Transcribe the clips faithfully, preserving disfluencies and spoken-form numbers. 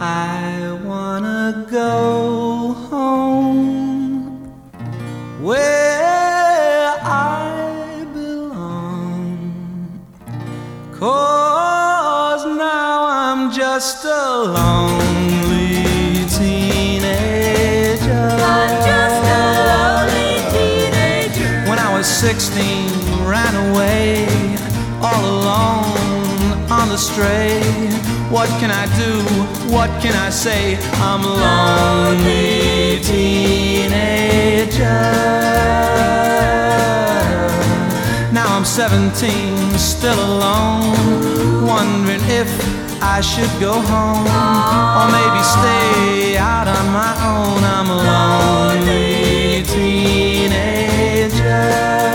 I wanna go home where I belong, 'cause now I'm just a lonely teenager. I'm just a lonely teenager. When I was sixteen, ran away all alone on the stray. What can I do? What can I say? I'm a lonely teenager. Now I'm seventeen, still alone, wondering if I should go home or maybe stay out on my own. I'm a lonely teenager.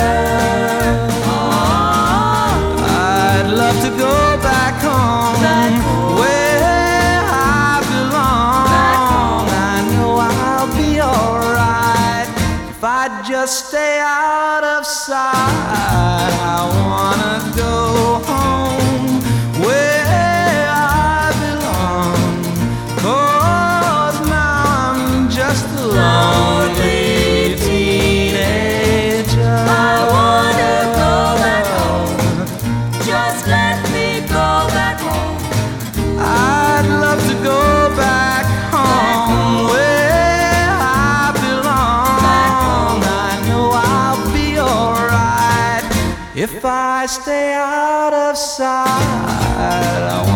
I'd love to go back home where I belong. I know I'll be alright if I just stay out of sight. I wanna go home where I belong, 'cause now I'm just a lonely teenager. I wanna go back home. Just let me go back home. I'd love to go back home where I belong. I know I'll be alright if I stay out of sight.